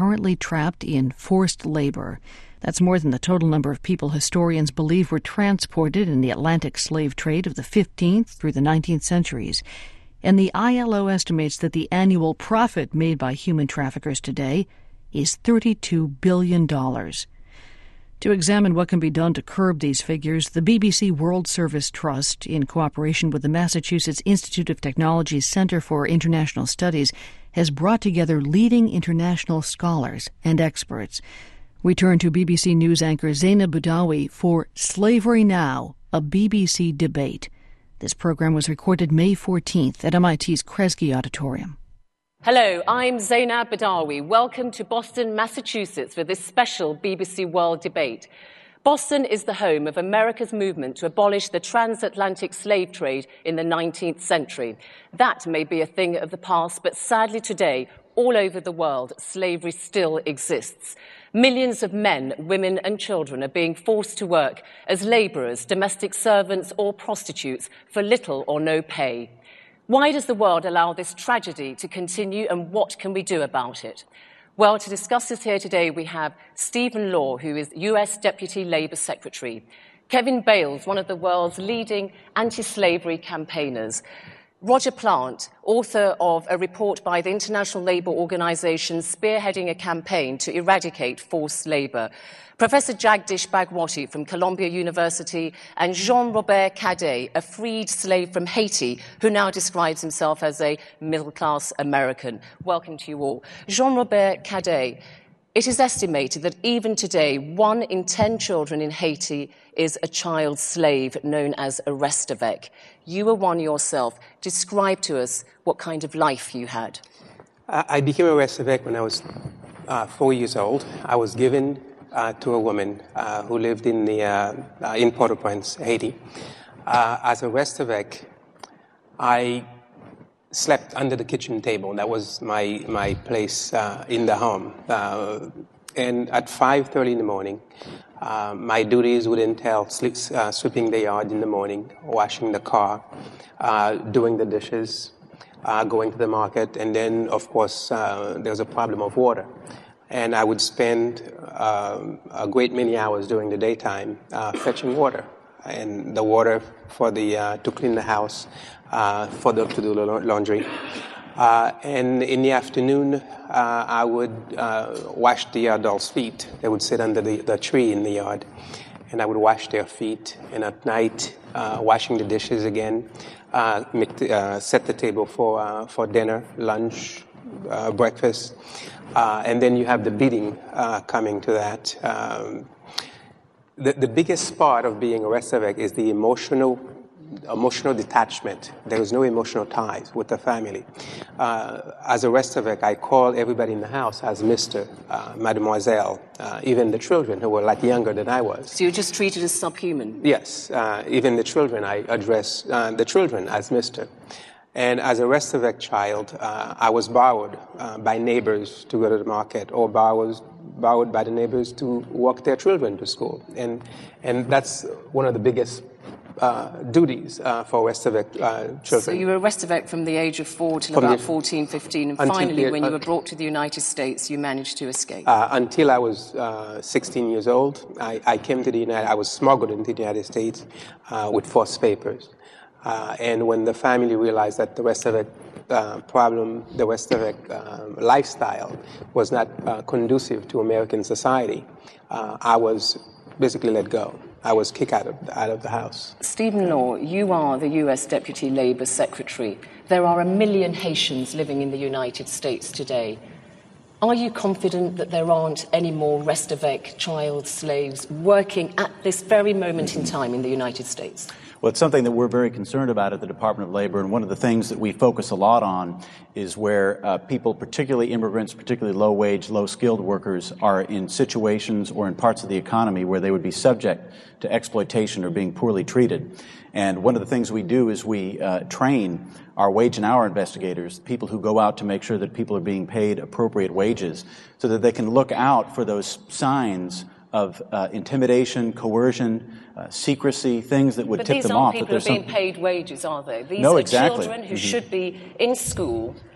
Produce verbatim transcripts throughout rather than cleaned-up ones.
currently trapped in forced labor. That's more than the total number of people historians believe were transported in the Atlantic slave trade of the fifteenth through the nineteenth centuries. And the I L O estimates that the annual profit made by human traffickers today is thirty-two billion dollars. To examine what can be done to curb these figures, the B B C World Service Trust, in cooperation with the Massachusetts Institute of Technology's Center for International Studies, has brought together leading international scholars and experts. We turn to B B C News anchor Zainab Badawi for Slavery Now, a B B C debate. This program was recorded May fourteenth at M I T's Kresge Auditorium. Hello, I'm Zainab Badawi. Welcome to Boston, Massachusetts for this special B B C World Debate. Boston is the home of America's movement to abolish the transatlantic slave trade in the nineteenth century. That may be a thing of the past, but sadly today, all over the world, slavery still exists. Millions of men, women and children are being forced to work as laborers, domestic servants or prostitutes for little or no pay. Why does the world allow this tragedy to continue, and what can we do about it? Well, to discuss this here today, we have Stephen Law, who is U S Deputy Labour Secretary, Kevin Bales, one of the world's leading anti-slavery campaigners, Roger Plant, author of a report by the International Labour Organization spearheading a campaign to eradicate forced labour, Professor Jagdish Bhagwati from Columbia University, and Jean-Robert Cadet, a freed slave from Haiti, who now describes himself as a middle-class American. Welcome to you all. Jean-Robert Cadet, it is estimated that even today, one in ten children in Haiti is a child slave known as a restavek. You were one yourself. Describe to us what kind of life you had. I became a restavek when I was uh, four years old. I was given uh, to a woman uh, who lived in the uh, uh, in Port-au-Prince, Haiti. Uh, as a restavek, I slept under the kitchen table. That was my my place uh, in the home. Uh, and at five thirty in the morning, uh, my duties would entail sleep, uh, sweeping the yard in the morning, washing the car, uh, doing the dishes, uh, going to the market, and then, of course, uh, there was a problem of water. And I would spend uh, a great many hours during the daytime uh, fetching water, and the water for the uh, to clean the house, uh, for the to do the laundry. Uh, and in the afternoon, uh, I would uh, wash the adults' feet. They would sit under the, the tree in the yard, and I would wash their feet. And at night, uh, washing the dishes again, uh, make the, uh, set the table for uh, for dinner, lunch, uh, breakfast, uh, and then you have the beating uh, coming to that. Um, the, the biggest part of being a restavek is the emotional. Emotional detachment. There is no emotional ties with the family. Uh, as a restavek, I call everybody in the house as Mister, uh, Mademoiselle, uh, even the children who were like younger than I was. So you're just treated as subhuman? Yes. Uh, even the children, I address uh, the children as Mister And as a restavek child, uh, I was borrowed uh, by neighbors to go to the market, or borrowed, borrowed by the neighbors to walk their children to school. And, and that's one of the biggest Uh, duties uh, for restavek uh, children. So you were a restavek from the age of four till from about the, fourteen, fifteen, and finally, the, when you were brought to the United States, you managed to escape. Uh, until I was uh, sixteen years old, I, I came to the United. I was smuggled into the United States uh, with false papers. Uh, and when the family realized that the restavek uh, problem, the restavek uh, lifestyle, was not uh, conducive to American society, uh, I was basically let go. I was kicked out of, out of the house. Stephen Law, you are the U S Deputy Labour Secretary. There are a million Haitians living in the United States today. Are you confident that there aren't any more restavek child slaves working at this very moment in time in the United States? Well, it's something that we're very concerned about at the Department of Labor, and one of the things that we focus a lot on is where uh, people, particularly immigrants, particularly low-wage, low-skilled workers, are in situations or in parts of the economy where they would be subject to exploitation or being poorly treated. And one of the things we do is we uh, train our wage and hour investigators, people who go out to make sure that people are being paid appropriate wages, so that they can look out for those signs of uh, intimidation, coercion, uh, secrecy, things that would but tip them off. But these aren't people who are being paid wages, are they? These no, are exactly. children who mm-hmm. should be in school,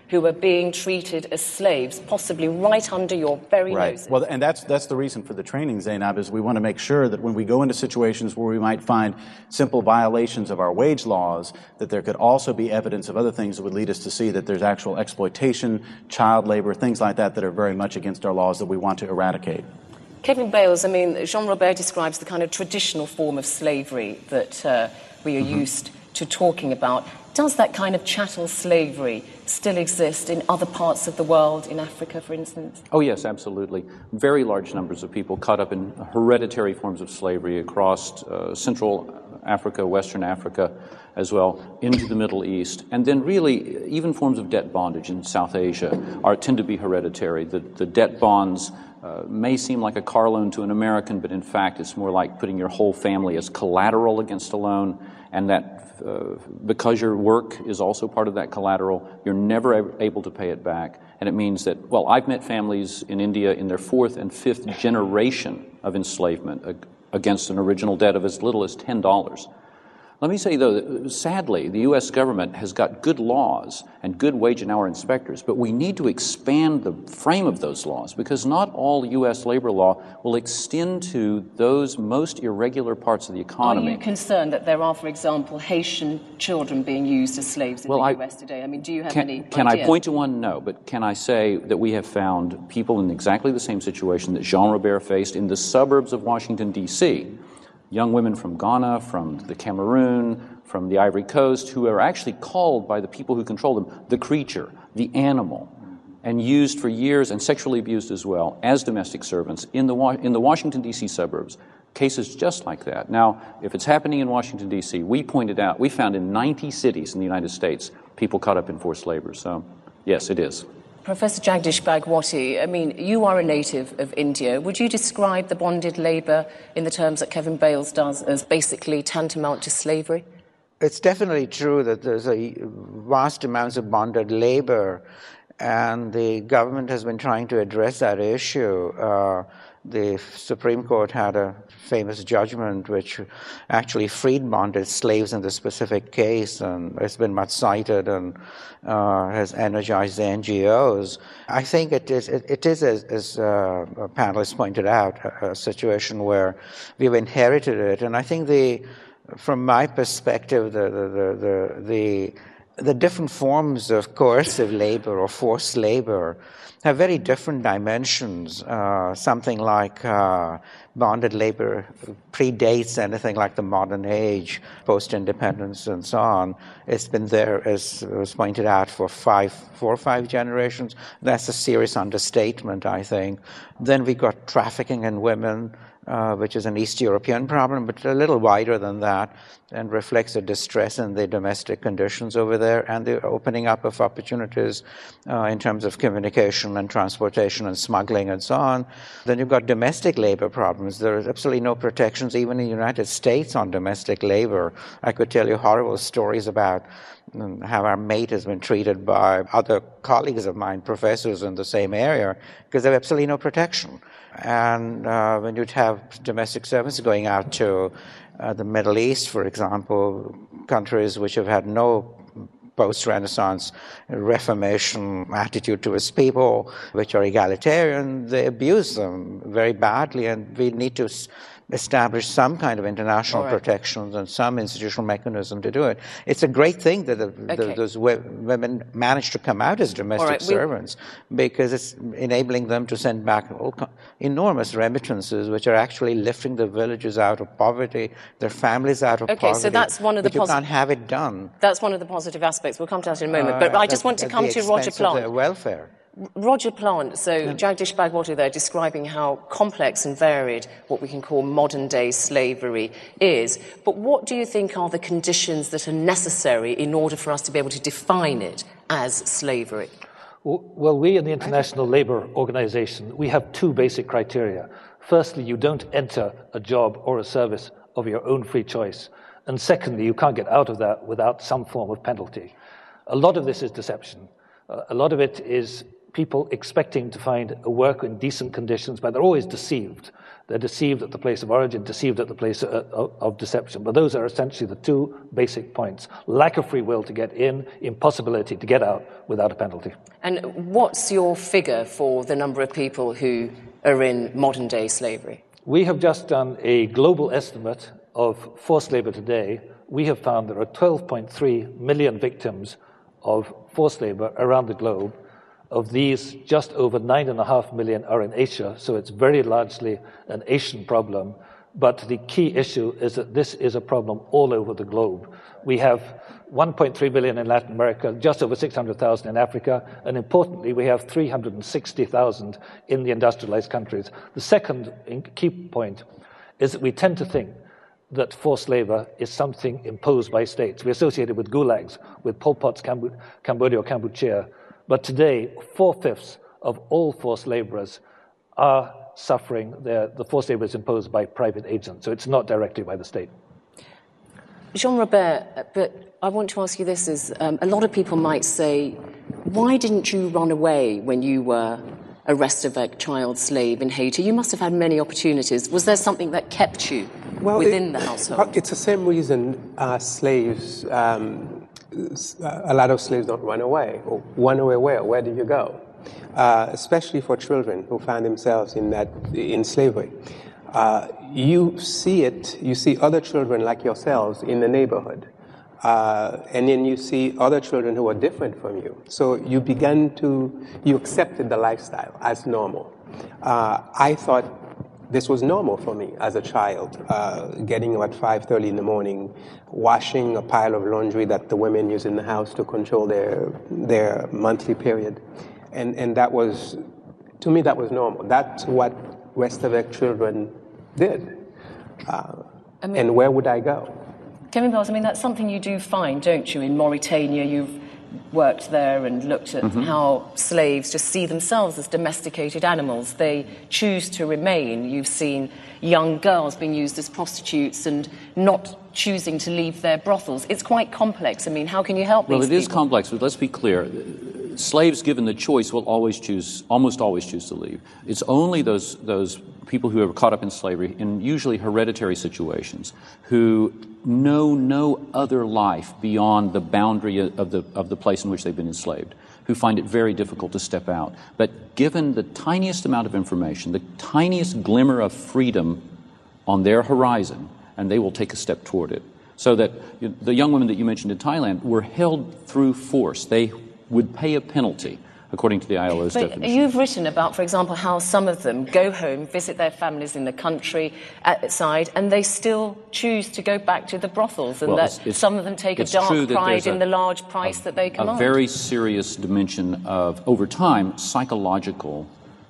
who are being treated as slaves, possibly right under your very right. noses. Well, and that's that's the reason for the training, Zainab, is we want to make sure that when we go into situations where we might find simple violations of our wage laws, that there could also be evidence of other things that would lead us to see that there's actual exploitation, child labor, things like that that are very much against our laws that we want to eradicate. Kevin Bales, I mean, Jean-Robert describes the kind of traditional form of slavery that uh, we are mm-hmm. used to talking about. Does that kind of chattel slavery still exist in other parts of the world, in Africa, for instance? Oh, yes, absolutely. Very large numbers of people caught up in hereditary forms of slavery across uh, Central Africa, Western Africa as well, into the Middle East. And then really, even forms of debt bondage in South Asia are tend to be hereditary. The, the debt bonds uh, may seem like a car loan to an American, but in fact, it's more like putting your whole family as collateral against a loan, and that Uh, because your work is also part of that collateral, you're never able to pay it back. And it means that, well, I've met families in India in their fourth and fifth generation of enslavement ag- against an original debt of as little as ten dollars. Let me say, though, that sadly, the U S government has got good laws and good wage and hour inspectors, but we need to expand the frame of those laws, because not all U S labor law will extend to those most irregular parts of the economy. Are you concerned that there are, for example, Haitian children being used as slaves in well, the I, U S today? I mean, do you have can, any Can idea? I point to one? No. But can I say that we have found people in exactly the same situation that Jean-Robert faced in the suburbs of Washington, D C, young women from Ghana, from the Cameroon, from the Ivory Coast, who are actually called by the people who control them the creature, the animal, and used for years and sexually abused as well as domestic servants in the in the Washington, D C suburbs. Cases just like that. Now, if it's happening in Washington, D C, we pointed out, we found in ninety cities in the United States people caught up in forced labor. So, yes, it is. Professor Jagdish Bhagwati, I mean, you are a native of India. Would you describe the bonded labour in the terms that Kevin Bales does as basically tantamount to slavery? It's definitely true that there's a vast amounts of bonded labour, and the government has been trying to address that issue. Uh, the Supreme Court had a famous judgment which actually freed bonded slaves in the specific case, and it's been much cited and uh, has energized the N G Os. I think it is, it, it is as, as uh, a panelist pointed out, a, a situation where we've inherited it, and I think the From my perspective, the the, the the the different forms of coercive labor or forced labor have very different dimensions. Uh, something like uh, bonded labor predates anything like the modern age, post-independence, and so on. It's been there, as was pointed out, for five, four or five generations. That's a serious understatement, I think. Then we got trafficking in women, Uh, which is an East European problem, but a little wider than that, and reflects a distress in the domestic conditions over there and the opening up of opportunities uh, in terms of communication and transportation and smuggling and so on. Then you've got domestic labor problems. There is absolutely no protections even in the United States on domestic labor. I could tell you horrible stories about how our maid has been treated by other colleagues of mine, professors in the same area, because they have absolutely no protection. And uh, when you'd have domestic servants going out to uh, the Middle East, for example, countries which have had no post-Renaissance Reformation attitude towards people, which are egalitarian, they abuse them very badly, and we need to establish some kind of international right. protections and some institutional mechanism to do it. It's a great thing that the, okay. the, those women manage to come out as domestic right. servants, we... because it's enabling them to send back all enormous remittances, which are actually lifting the villages out of poverty, their families out of okay, poverty. Okay, so that's one of the but you can't have it done. That's one of the positive aspects. We'll come to that in a moment. But uh, I just want to come to Roger Plant. Of their welfare. Roger Plant, so Jagdish Bhagwati there describing how complex and varied what we can call modern-day slavery is. But what do you think are the conditions that are necessary in order for us to be able to define it as slavery? Well, we in the International Labour Organization, we have two basic criteria. Firstly, you don't enter a job or a service of your own free choice. And secondly, you can't get out of that without some form of penalty. A lot of this is deception. Uh, a lot of it is people expecting to find a work in decent conditions, but they're always deceived. They're deceived at the place of origin, deceived at the place of, of, of deception. But those are essentially the two basic points. Lack of free will to get in, impossibility to get out without a penalty. And what's your figure for the number of people who are in modern-day slavery? We have just done a global estimate of forced labor today. We have found there are twelve point three million victims of forced labor around the globe. Of these, just over nine and a half million are in Asia, so it's very largely an Asian problem. But the key issue is that this is a problem all over the globe. We have one point three billion in Latin America, just over six hundred thousand in Africa, and importantly, we have three hundred sixty thousand in the industrialized countries. The second key point is that we tend to think that forced labor is something imposed by states. We associate it with gulags, with Pol Pot's Camb- Cambodia or Kampuchea. But today, four-fifths of all forced laborers are suffering. Their, the forced labor is imposed by private agents, so it's not directly by the state. Jean-Robert, but I want to ask you this, is um, a lot of people might say, why didn't you run away when you were a Restavek child slave in Haiti? You must have had many opportunities. Was there something that kept you well, within it, the household? It's the same reason uh, slaves... Um, a lot of slaves don't run away. Or run away where? Where do you go? Uh, especially for children who find themselves in that in slavery. Uh, you see it, you see other children like yourselves in the neighborhood. Uh, and then you see other children who are different from you. So you began to, you accepted the lifestyle as normal. Uh, I thought this was normal for me as a child, uh, getting up at five thirty in the morning, washing a pile of laundry that the women use in the house to control their their monthly period. And and that was, to me, that was normal. That's what Restavek children did. Uh, I mean, and where would I go? Kevin Bells, I mean, that's something you do find, don't you? In Mauritania, you've worked there and looked at mm-hmm. how slaves just see themselves as domesticated animals. They choose to remain. You've seen young girls being used as prostitutes and not choosing to leave their brothels. It's quite complex. I mean, how can you help well, these people? Well, it is people? complex, but let's be clear. Slaves, given the choice, will always choose, almost always choose to leave. It's only those those people who are caught up in slavery, in usually hereditary situations, who know no other life beyond the boundary of the of the place in which they've been enslaved, who find it very difficult to step out. But given the tiniest amount of information, the tiniest glimmer of freedom on their horizon, and they will take a step toward it. So that you know, the young women that you mentioned in Thailand were held through force. They would pay a penalty, according to the I L O's but definition. You've written about, for example, how some of them go home, visit their families in the countryside, and they still choose to go back to the brothels, and well, that it's, it's, some of them take a dark pride in a, the large price a, that they command. A very serious dimension of, over time, psychological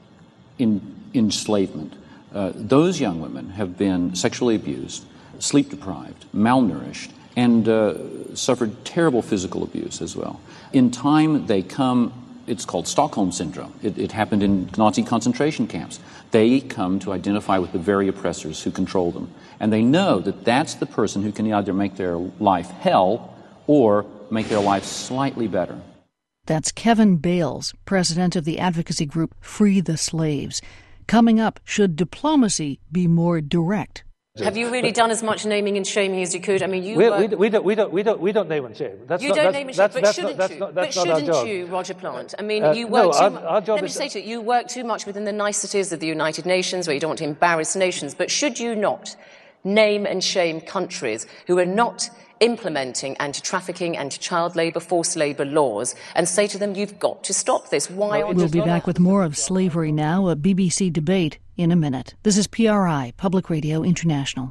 in, enslavement. Uh, those young women have been sexually abused, sleep-deprived, malnourished, and uh, suffered terrible physical abuse as well. In time, they come, it's called Stockholm Syndrome. It, it happened in Nazi concentration camps. They come to identify with the very oppressors who control them. And they know that that's the person who can either make their life hell or make their life slightly better. That's Kevin Bales, president of the advocacy group Free the Slaves. Coming up, should diplomacy be more direct? Have you really done as much naming and shaming as you could? I mean, you we, were... we, we, don't, we, don't, we, don't, we don't name and shame. That's you not, don't that's, name and shame, shame, but that's shouldn't not, you? Not, but shouldn't you, Roger Plant? I mean, uh, you work no, too our, much... our job Let me is... say to you, you work too much within the niceties of the United Nations, where you don't want to embarrass nations, but should you not name and shame countries who are not implementing anti-trafficking, anti-child labour, forced labour laws, and say to them, you've got to stop this? Why? Well, we'll be back with more of Slavery Now, a B B C debate, in a minute. This is P R I, Public Radio International.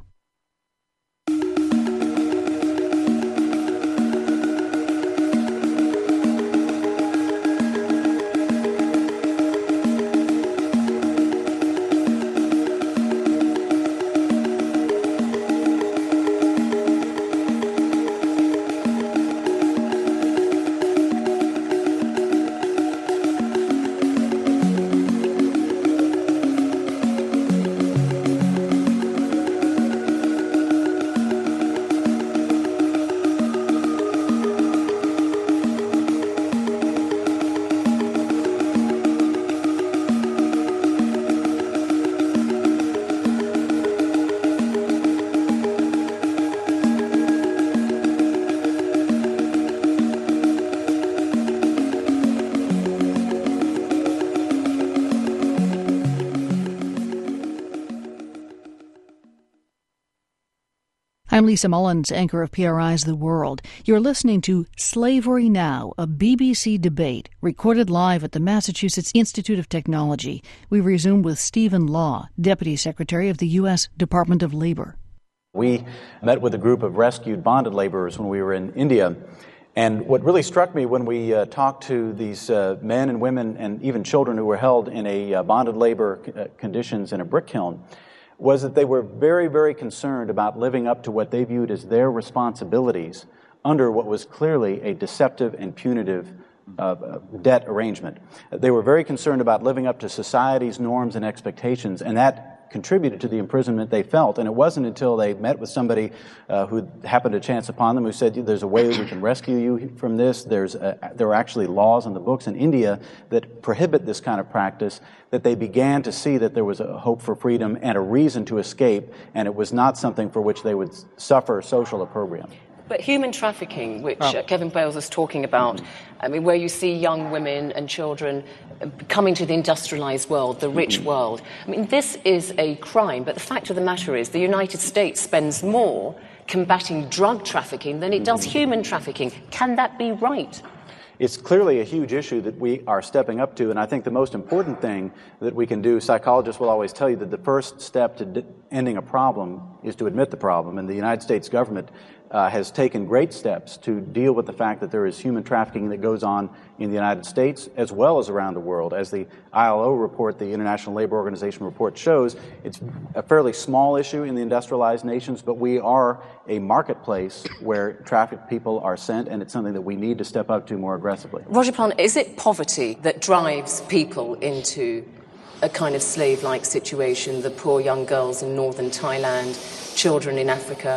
I'm Lisa Mullins, anchor of P R I's The World. You're listening to Slavery Now, a B B C debate recorded live at the Massachusetts Institute of Technology. We resume with Stephen Law, Deputy Secretary of the U S Department of Labor. We met with a group of rescued bonded laborers when we were in India. And what really struck me when we uh, talked to these uh, men and women and even children who were held in a uh, bonded labor c- uh, conditions in a brick kiln was that they were very, very concerned about living up to what they viewed as their responsibilities under what was clearly a deceptive and punitive uh, debt arrangement. They were very concerned about living up to society's norms and expectations, and that contributed to the imprisonment they felt. And it wasn't until they met with somebody uh, who happened to chance upon them who said, there's a way that we can rescue you from this. There's a, there are actually laws on the books in India that prohibit this kind of practice, that they began to see that there was a hope for freedom and a reason to escape, and it was not something for which they would suffer social opprobrium. But human trafficking, which uh, Kevin Bales was talking about, I mean, where you see young women and children coming to the industrialized world, the rich mm-hmm. world, I mean, this is a crime. But the fact of the matter is the United States spends more combating drug trafficking than it does human trafficking. Can that be right? It's clearly a huge issue that we are stepping up to, and I think the most important thing that we can do, psychologists will always tell you that the first step to d- ending a problem is to admit the problem, and the United States government uh, has taken great steps to deal with the fact that there is human trafficking that goes on in the United States as well as around the world. As the I L O report, the International Labor Organization report shows, it's a fairly small issue in the industrialized nations, but we are a marketplace where trafficked people are sent, and it's something that we need to step up to more aggressively. Roger Plant, is it poverty that drives people into a kind of slave-like situation, the poor young girls in northern Thailand, children in Africa?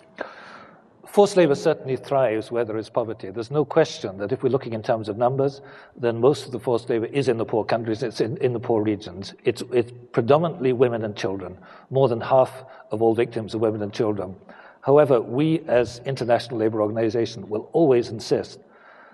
Forced labor certainly thrives where there is poverty. There's no question that if we're looking in terms of numbers, then most of the forced labor is in the poor countries, it's in, in the poor regions. It's, it's predominantly women and children. More than half of all victims are women and children. However, we as International Labour Organization will always insist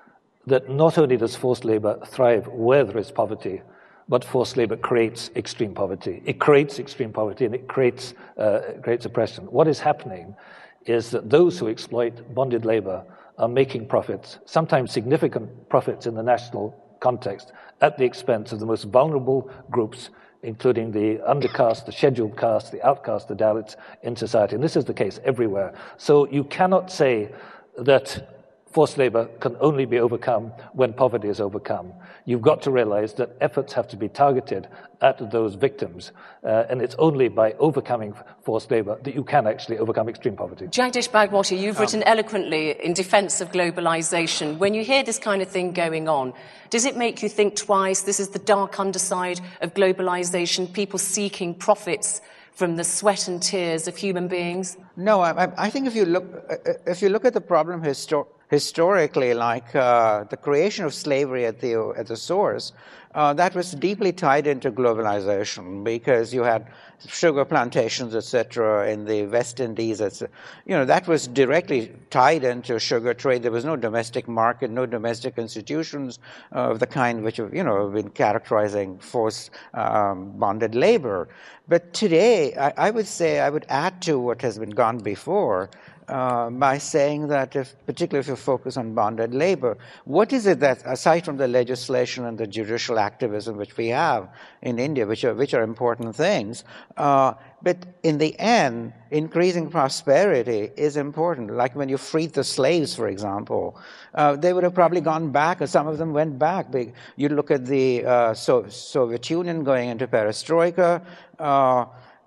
that not only does forced labor thrive where there is poverty, but forced labor creates extreme poverty. It creates extreme poverty and it creates, uh, creates oppression. What is happening is that those who exploit bonded labor are making profits, sometimes significant profits in the national context, at the expense of the most vulnerable groups, including the undercaste, the scheduled caste, the outcast, the Dalits in society. And this is the case everywhere. So you cannot say that forced labor can only be overcome when poverty is overcome. You've got to realize that efforts have to be targeted at those victims. Uh, and it's only by overcoming forced labor that you can actually overcome extreme poverty. Jagdish Bhagwati, you've um, written eloquently in defense of globalization. When you hear this kind of thing going on, does it make you think twice? This is the dark underside of globalization, people seeking profits from the sweat and tears of human beings? No, I, I think if you look, if you look at the problem histor- historically, like uh, the creation of slavery at the at the source, uh, that was deeply tied into globalization because you had sugar plantations, et cetera, in the West Indies. Et cetera. You know, that was directly tied into sugar trade. There was no domestic market, no domestic institutions of the kind which have, you know, have been characterizing forced um, bonded labor. But today, I, I would say, I would add to what has been gone before uh, by saying that, if, particularly if you focus on bonded labor, what is it that, aside from the legislation and the judicial activism which we have in India, which are which are important things, uh, but in the end, increasing prosperity is important. Like when you freed the slaves, for example, uh, they would have probably gone back, or some of them went back. You look at the uh, so- Soviet Union going into perestroika. Uh,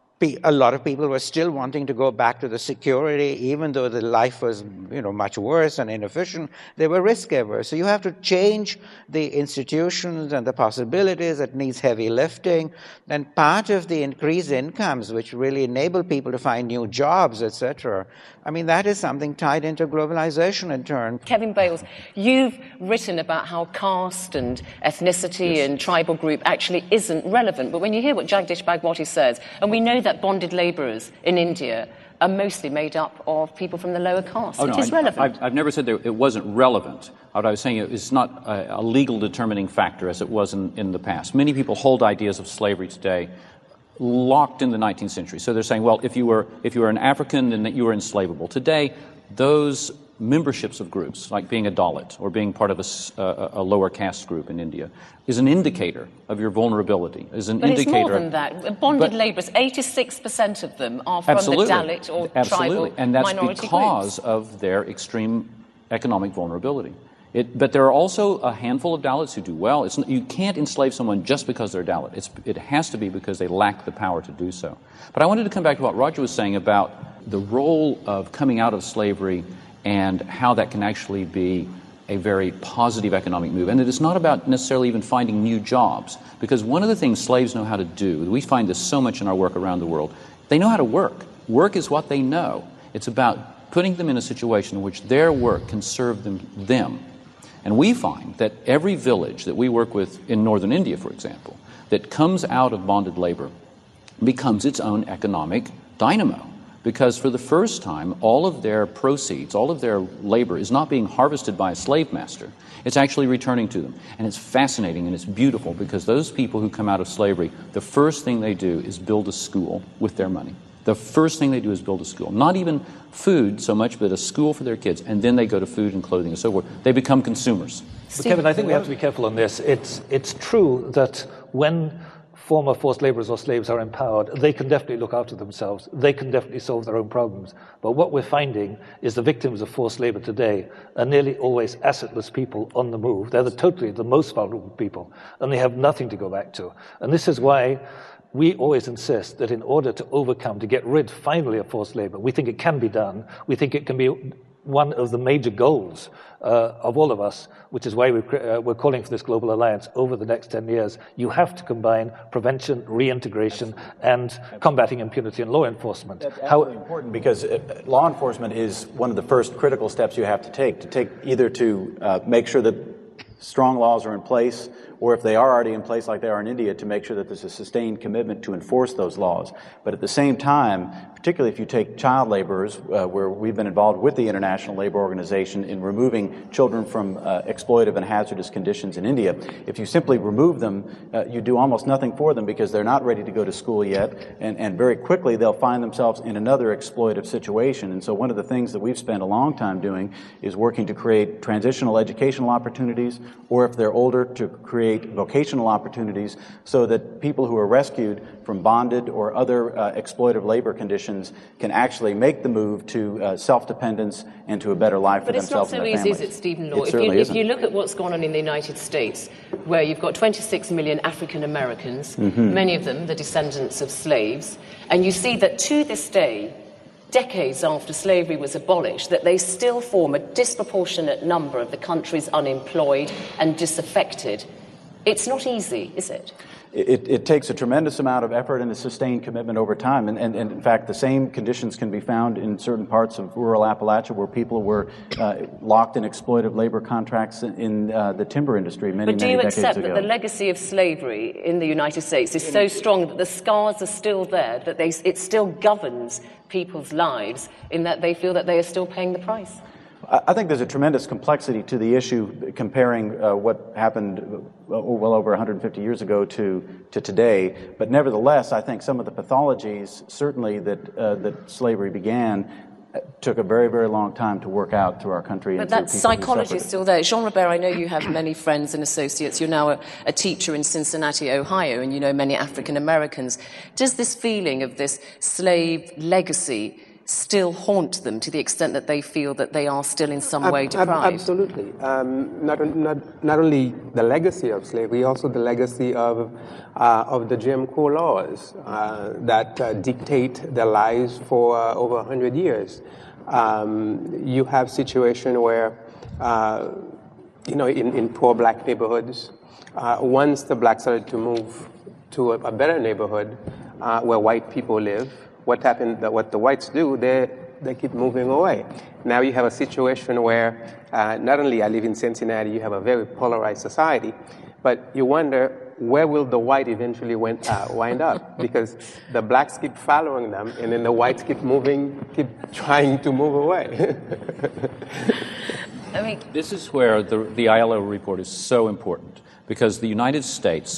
a lot of people were still wanting to go back to the security, even though the life was, you know, much worse and inefficient. They were risk averse. So you have to change the institutions and the possibilities. That needs heavy lifting. And part of the increased incomes, which really enable people to find new jobs, et cetera, I mean, that is something tied into globalization in turn. Kevin Bales, you've written about how caste and ethnicity yes. and tribal group actually isn't relevant. But when you hear what Jagdish Bhagwati says, and we know that bonded labourers in India are mostly made up of people from the lower caste. Oh, it no, is I, relevant. I've, I've never said that it wasn't relevant. What I was saying is not a, a legal determining factor as it was in, in the past. Many people hold ideas of slavery today locked in the nineteenth century. So they're saying, well, if you were if you were an African, then you were enslavable. Today, those memberships of groups, like being a Dalit or being part of a, a, a lower caste group in India, is an indicator of your vulnerability, is an but indicator... But it's more than that. Bonded labourers, eighty-six percent of them are from absolutely. the Dalit or absolutely. tribal And that's minority because groups. of their extreme economic vulnerability. It, but there are also a handful of Dalits who do well. It's, you can't enslave someone just because they're Dalit. It's, it has to be because they lack the power to do so. But I wanted to come back to what Roger was saying about the role of coming out of slavery and how that can actually be a very positive economic move. And it is not about necessarily even finding new jobs, because one of the things slaves know how to do, we find this so much in our work around the world, they know how to work. Work is what they know. It's about putting them in a situation in which their work can serve them. them. And we find that every village that we work with in northern India, for example, that comes out of bonded labor becomes its own economic dynamo. Because for the first time, all of their proceeds, all of their labor is not being harvested by a slave master. It's actually returning to them. And it's fascinating and it's beautiful, because those people who come out of slavery, the first thing they do is build a school with their money. The first thing they do is build a school. Not even food so much, but a school for their kids. And then they go to food and clothing and so forth. They become consumers. But Kevin, I think we have to be careful on this. It's, it's true that when former forced laborers or slaves are empowered, they can definitely look after themselves. They can definitely solve their own problems. But what we're finding is the victims of forced labor today are nearly always assetless people on the move. They're the, totally the most vulnerable people, and they have nothing to go back to. And this is why we always insist that in order to overcome, to get rid finally of forced labor, we think it can be done. We think it can be one of the major goals uh, of all of us, which is why we've, uh, we're calling for this global alliance over the next ten years. You have to combine prevention, reintegration, and combating impunity and law enforcement. That's absolutely How, important, because uh, law enforcement is one of the first critical steps you have to take, to take either to uh, make sure that strong laws are in place, or if they are already in place like they are in India, to make sure that there's a sustained commitment to enforce those laws. But at the same time, particularly if you take child laborers, uh, where we've been involved with the International Labor Organization in removing children from uh, exploitive and hazardous conditions in India, if you simply remove them, uh, you do almost nothing for them, because they're not ready to go to school yet, and, and very quickly they'll find themselves in another exploitive situation. And so one of the things that we've spent a long time doing is working to create transitional educational opportunities, or if they're older, to create vocational opportunities, so that people who are rescued from bonded or other uh, exploitive labor conditions can actually make the move to uh, self-dependence and to a better life for themselves and their families. But it's not so easy, is it, Stephen Law? It if, certainly you, isn't. if you look at what's gone on in the United States, where you've got twenty-six million African Americans, mm-hmm. many of them the descendants of slaves, and you see that to this day, decades after slavery was abolished, that they still form a disproportionate number of the country's unemployed and disaffected. It's not easy, is it? It, it takes a tremendous amount of effort and a sustained commitment over time. And, and, and in fact, the same conditions can be found in certain parts of rural Appalachia, where people were uh, locked in exploitive labor contracts in, in uh, the timber industry many, many decades ago. But do you accept that the legacy of slavery in the United States is so strong that the scars are still there, that they, it still governs people's lives, in that they feel that they are still paying the price? I think there's a tremendous complexity to the issue, comparing uh, what happened uh, well over one hundred fifty years ago to, to today. But nevertheless, I think some of the pathologies, certainly that uh, that slavery began, uh, took a very, very long time to work out through our country. But that psychology is still there. Jean Robert, I know you have many friends and associates. You're now a, a teacher in Cincinnati, Ohio, and you know many African Americans. Does this feeling of this slave legacy still haunt them to the extent that they feel that they are still in some way deprived? Absolutely. Um, not, not, not only the legacy of slavery, also the legacy of, uh, of the Jim Crow laws uh, that uh, dictate their lives for uh, over one hundred years. Um, you have situations where, uh, you know, in, in poor black neighborhoods, uh, once the blacks started to move to a, a better neighborhood uh, where white people live, what happened, what the whites do, they they keep moving away. Now you have a situation where uh, not only I live in Cincinnati, you have a very polarized society, but you wonder, where will the white eventually went, uh, wind up? Because the blacks keep following them, and then the whites keep moving, keep trying to move away. I mean, this is where the, the I L O report is so important, because the United States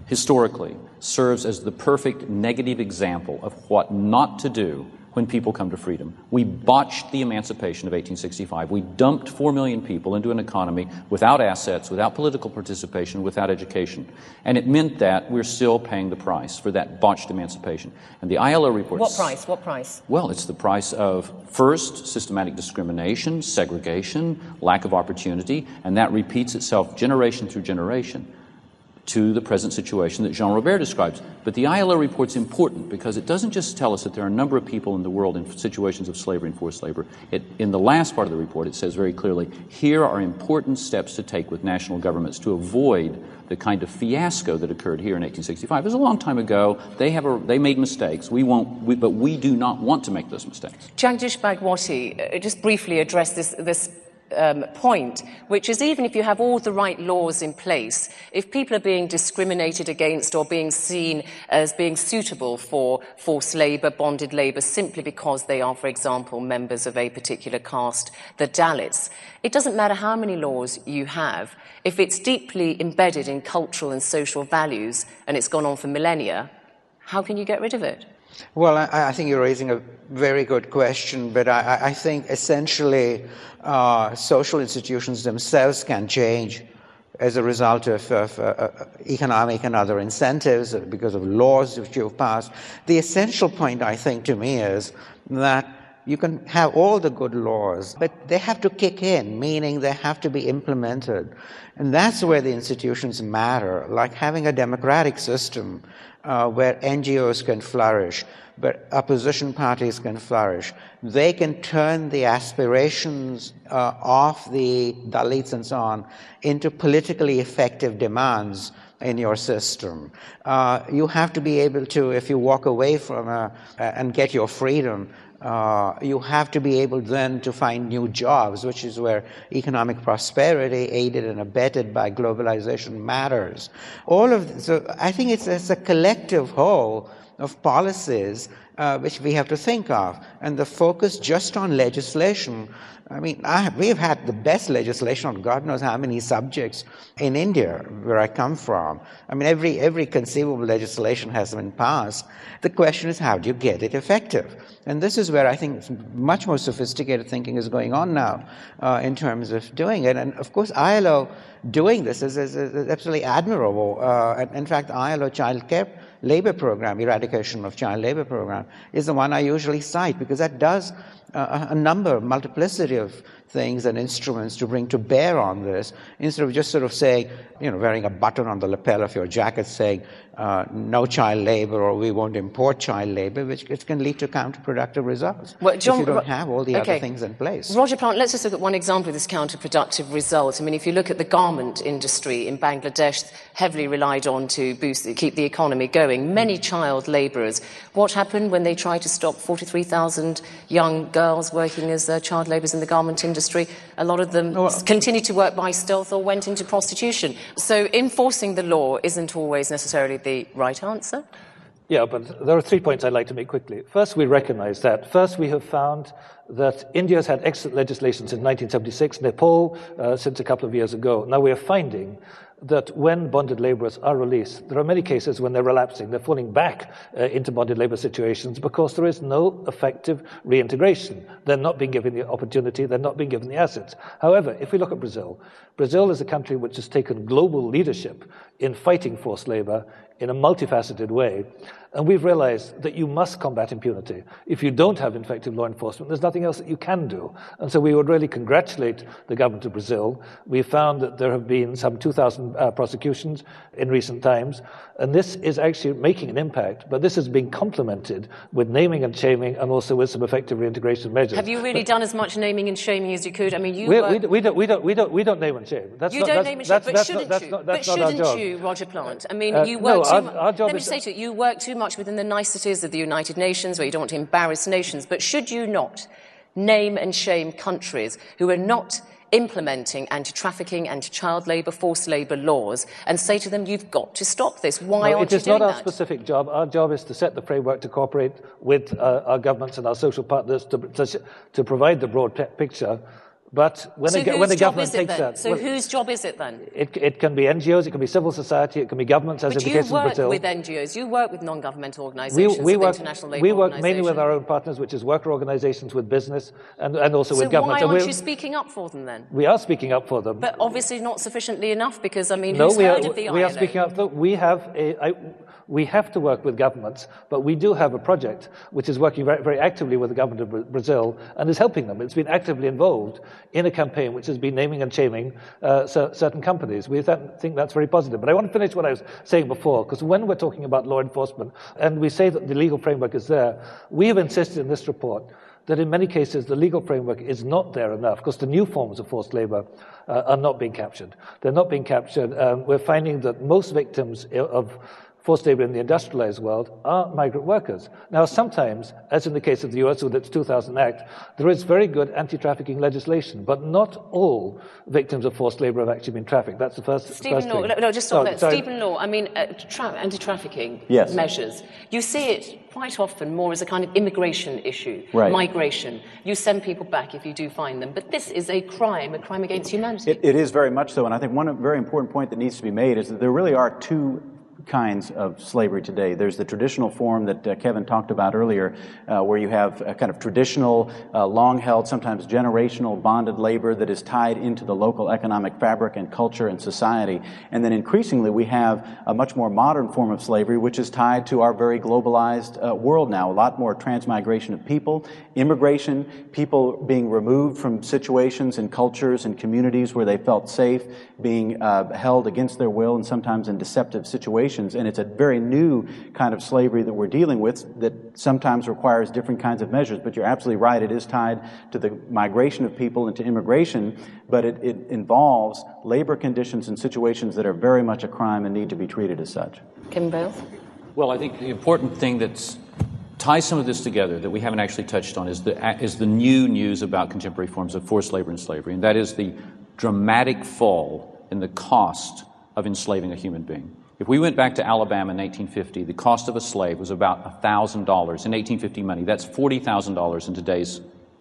historically, serves as the perfect negative example of what not to do when people come to freedom. We botched the emancipation of eighteen sixty-five. We dumped four million people into an economy without assets, without political participation, without education. And it meant that we're still paying the price for that botched emancipation. And the I L O report... What price? What price? Well, it's the price of, first, systematic discrimination, segregation, lack of opportunity, and that repeats itself generation through generation to the present situation that Jean Robert describes. But the I L O report's important because it doesn't just tell us that there are a number of people in the world in situations of slavery and forced labor. It, in the last part of the report, it says very clearly, here are important steps to take with national governments to avoid the kind of fiasco that occurred here in eighteen sixty-five. It was a long time ago. They have a, they made mistakes. We won't, we, but we do not want to make those mistakes. Jagdish Bhagwati, uh, just briefly address this, this Um, point, which is even if you have all the right laws in place, if people are being discriminated against or being seen as being suitable for forced labour, bonded labour, simply because they are, for example, members of a particular caste, the Dalits, it doesn't matter how many laws you have. If it's deeply embedded in cultural and social values and it's gone on for millennia, how can you get rid of it? Well, I, I think you're raising a very good question, but I, I think essentially uh, social institutions themselves can change as a result of, of uh, economic and other incentives, because of laws which you've passed. The essential point, I think, to me is that you can have all the good laws, but they have to kick in, meaning they have to be implemented. And that's where the institutions matter, like having a democratic system uh, where N G Os can flourish, where opposition parties can flourish. They can turn the aspirations uh, of the Dalits and so on into politically effective demands in your system. Uh, you have to be able to, if you walk away from a, and get your freedom, Uh, you have to be able then to find new jobs, which is where economic prosperity, aided and abetted by globalization, matters. All of this, so I think it's, it's a collective whole of policies uh, which we have to think of. And the focus just on legislation, I mean, I, we've had the best legislation on God knows how many subjects in India, where I come from. I mean, every, every conceivable legislation has been passed. The question is, how do you get it effective? And this is where I think much more sophisticated thinking is going on now uh, in terms of doing it. And of course, I L O doing this is, is, is absolutely admirable. Uh, and in fact, I L O Child Care Labor Program, Eradication of Child Labor Program, is the one I usually cite, because that does uh, a number, multiplicity of things and instruments to bring to bear on this, instead of just sort of saying, you know, wearing a button on the lapel of your jacket saying, uh, no child labor, or we won't import child labor, which it can lead to counterproductive results well, John, if you don't have all the okay. other things in place. Roger Plant, let's just look at one example of this counterproductive result. I mean, if you look at the garment industry in Bangladesh, heavily relied on to boost, keep the economy going. Many child labourers. What happened when they tried to stop forty-three thousand young girls working as uh, child labourers in the garment industry? A lot of them well, continued to work by stealth or went into prostitution. So enforcing the law isn't always necessarily the right answer? Yeah, but there are three points I'd like to make quickly. First, we recognize that. First, we have found that India's had excellent legislation since nineteen seventy-six, Nepal uh, since a couple of years ago. Now we are finding that when bonded labourers are released, there are many cases when they're relapsing, they're falling back uh, into bonded labour situations because there is no effective reintegration. They're not being given the opportunity, they're not being given the assets. However, if we look at Brazil, Brazil is a country which has taken global leadership in fighting forced labour in a multifaceted way. And we've realized that you must combat impunity. If you don't have effective law enforcement, there's nothing else that you can do. And so we would really congratulate the government of Brazil. We found that there have been some two thousand uh, prosecutions in recent times. And this is actually making an impact. But this is being complemented with naming and shaming and also with some effective reintegration measures. Have you really but, done as much naming and shaming as you could? I mean, you we, work... we, we, don't, we, don't, we, don't, we don't name and shame. That's you not, don't that's, name and shame, that's, but that's shouldn't not, that's you? not, that's but not shouldn't our job. you, Roger Plant? I mean, uh, you work no, too our, much... our job Let me is, say to you, you work too much within the niceties of the United Nations, where you don't want to embarrass nations, but should you not name and shame countries who are not implementing anti-trafficking, anti-child labour, forced labour laws, and say to them, you've got to stop this? Why no, aren't you doing that? It is not our specific job. Our job is to set the framework to cooperate with uh, our governments and our social partners to, to, to provide the broad picture. But when, so a, when the government takes then? that... So well, whose job is it then? It, it can be N G Os, it can be civil society, it can be governments, as but in the case you of Brazil. work with N G Os, you work with non-governmental organisations, we, we with work, international labour We work organisations. mainly with our own partners, which is worker organisations, with business, and, and also so with governments. So why aren't you speaking up for them then? We are speaking up for them. But obviously not sufficiently enough, because, I mean, no, who's we heard are, of the we I L O? are speaking up. For, we have a... I, We have to work with governments, but we do have a project which is working very, very actively with the government of Brazil and is helping them. It's been actively involved in a campaign which has been naming and shaming uh, certain companies. We th- think that's very positive. But I want to finish what I was saying before, because when we're talking about law enforcement and we say that the legal framework is there, we have insisted in this report that in many cases the legal framework is not there enough, because the new forms of forced labour uh, are not being captured. They're not being captured. Um, we're finding that most victims of forced labour in the industrialized world are migrant workers. Now, sometimes, as in the case of the U S with its two thousand Act, there is very good anti-trafficking legislation, but not all victims of forced labour have actually been trafficked. That's the first, Stephen first Law, thing. no, no, just stop oh, there. sorry. Stephen Law, I mean, uh, tra- anti-trafficking yes. measures, you see it quite often more as a kind of immigration issue, right. migration. You send people back if you do find them, but this is a crime, a crime against humanity. It, it is very much so, and I think one very important point that needs to be made is that there really are two kinds of slavery today. There's the traditional form that uh, Kevin talked about earlier, uh, where you have a kind of traditional, uh, long-held, sometimes generational bonded labor that is tied into the local economic fabric and culture and society. And then increasingly we have a much more modern form of slavery, which is tied to our very globalized uh, world now. A lot more transmigration of people, immigration, people being removed from situations and cultures and communities where they felt safe, being uh, held against their will and sometimes in deceptive situations. And it's a very new kind of slavery that we're dealing with that sometimes requires different kinds of measures. But you're absolutely right. It is tied to the migration of people and to immigration, but it, it involves labor conditions and situations that are very much a crime and need to be treated as such. Kim Bales? Well, I think the important thing that ties some of this together that we haven't actually touched on is the, is the new news about contemporary forms of forced labor and slavery, and that is the dramatic fall in the cost of enslaving a human being. If we went back to Alabama in eighteen fifty, the cost of a slave was about one thousand dollars in eighteen fifty money. That's forty thousand dollars in today's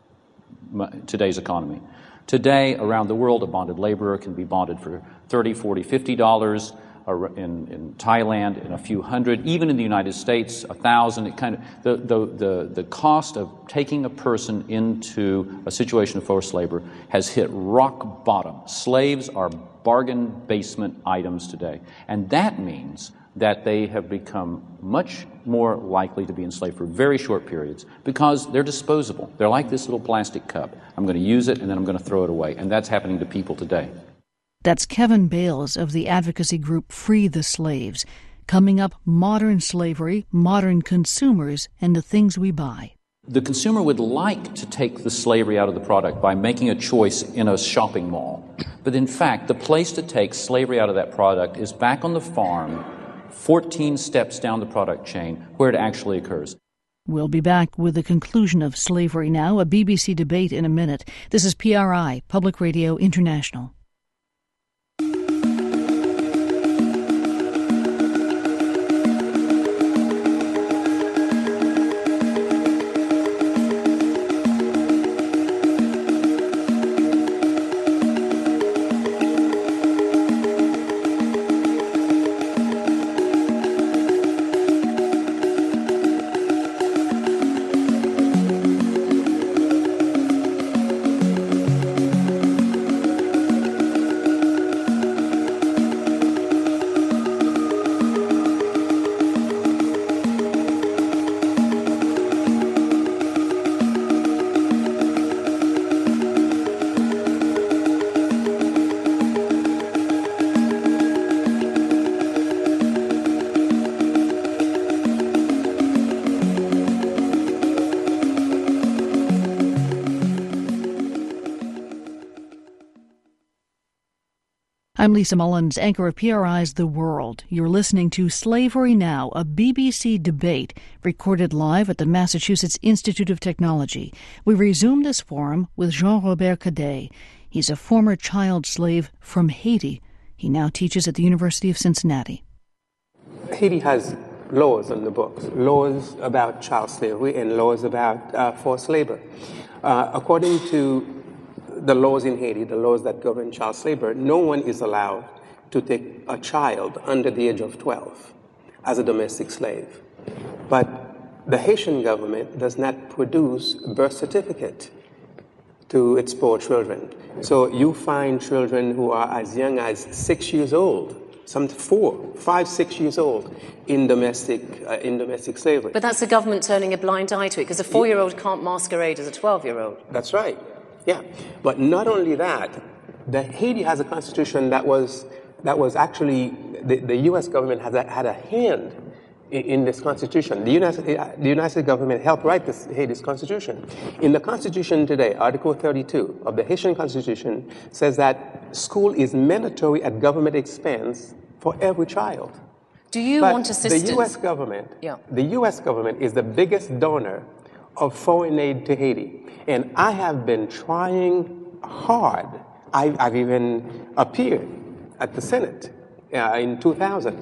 today's economy. Today, around the world, a bonded laborer can be bonded for thirty, forty, fifty dollars. In, in Thailand, in a few hundred, even in the United States, a thousand. It kind of the, the the the cost of taking a person into a situation of forced labor has hit rock bottom. Slaves are bargain basement items today, and that means that they have become much more likely to be enslaved for very short periods because they're disposable. They're like this little plastic cup. I'm going to use it and then I'm going to throw it away, and that's happening to people today. That's Kevin Bales of the advocacy group Free the Slaves. Coming up, modern slavery, modern consumers, and the things we buy. The consumer would like to take the slavery out of the product by making a choice in a shopping mall. But in fact, the place to take slavery out of that product is back on the farm, fourteen steps down the product chain, where it actually occurs. We'll be back with the conclusion of Slavery Now, a B B C debate in a minute. This is P R I, Public Radio International. I'm Lisa Mullins, anchor of P R I's The World. You're listening to Slavery Now, a B B C debate recorded live at the Massachusetts Institute of Technology. We resume this forum with Jean-Robert Cadet. He's a former child slave from Haiti. He now teaches at the University of Cincinnati. Haiti has laws on the books, laws about child slavery and laws about uh, forced labor. Uh, according to the laws in Haiti, the laws that govern child labor, no one is allowed to take a child under the age of twelve as a domestic slave. But the Haitian government does not produce a birth certificate to its poor children. So you find children who are as young as six years old, some four, five, six years old, in domestic uh, in domestic slavery. But that's the government turning a blind eye to it, because a four-year-old can't masquerade as a twelve-year-old. That's right. Yeah. But not only that, the Haiti has a constitution that was that was actually the, the U S government has a, had a hand in, in this constitution. The United, the United States government helped write this Haiti's constitution. In the constitution today, Article thirty-two of the Haitian constitution says that school is mandatory at government expense for every child. Do you but want assistance? The U S government, yeah. the U S government is the biggest donor of foreign aid to Haiti. And I have been trying hard. I've, I've even appeared at the Senate uh, in two thousand,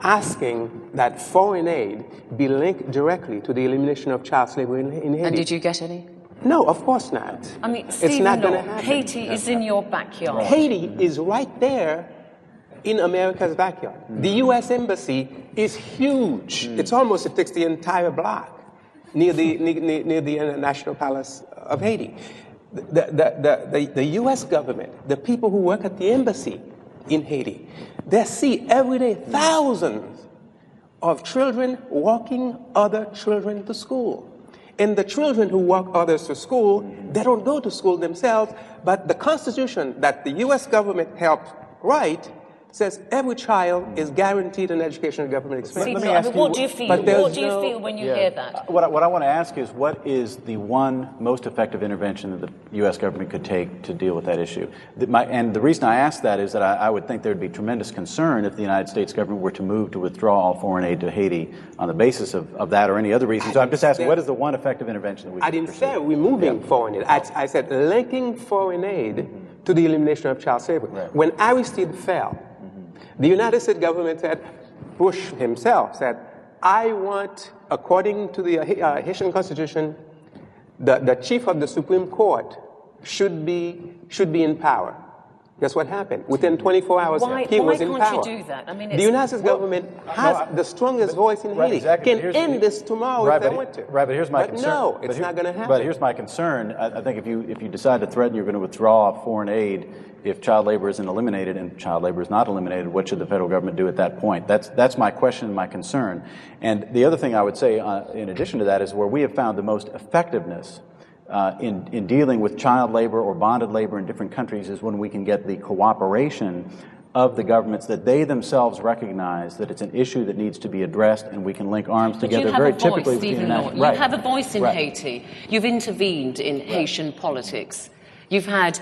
asking that foreign aid be linked directly to the elimination of child slavery in, in Haiti. And did you get any? No, of course not. I mean, it's Stephen not going to Law, happen. Haiti is in your backyard. Haiti is right there in America's backyard. Mm. The U S Embassy is huge. Mm. It's almost, it takes the entire block near the, near, near the National Palace of Haiti. The, the, the, the, the U S government, the people who work at the embassy in Haiti, they see every day thousands of children walking other children to school. And the children who walk others to school, they don't go to school themselves, but the Constitution that the U S government helped write says every child is guaranteed an education at government expense. See, I mean, what do you feel? What do you no, feel when you yeah. hear that? What I, what I want to ask is, what is the one most effective intervention that the U S government could take to deal with that issue? The, my, and the reason I ask that is that I, I would think there would be tremendous concern if the United States government were to move to withdraw all foreign aid to Haiti on the basis of, of that or any other reason. So I'm just asking, what is the one effective intervention that we I didn't pursue? say removing yeah. foreign aid. I, I said linking foreign aid mm-hmm. to the elimination of child slavery. Right. When Aristide fell, the United States government said, Bush himself said, I want, according to the uh, Haitian Constitution, the, the chief of the Supreme Court should be should be in power. Guess what happened? Within twenty-four hours, why, he why was in can't power. you do that? I mean, the United States well, government has no, I, the strongest but, voice in right, Haiti. exactly. Can end this tomorrow right, if they but, want to. Right, but here's my but concern. no, it's here, not going to happen. But here's my concern. I, I think if you if you decide to threaten you're going to withdraw foreign aid if child labor isn't eliminated and child labor is not eliminated, what should the federal government do at that point? That's that's my question and my concern. And the other thing I would say, uh, in addition to that, is where we have found the most effectiveness uh, in in dealing with child labor or bonded labor in different countries is when we can get the cooperation of the governments, that they themselves recognize that it's an issue that needs to be addressed, and we can link arms but together you have very a voice, typically. Stephen Law. You right. have a voice in right. Haiti. You've intervened in right. Haitian politics. You've had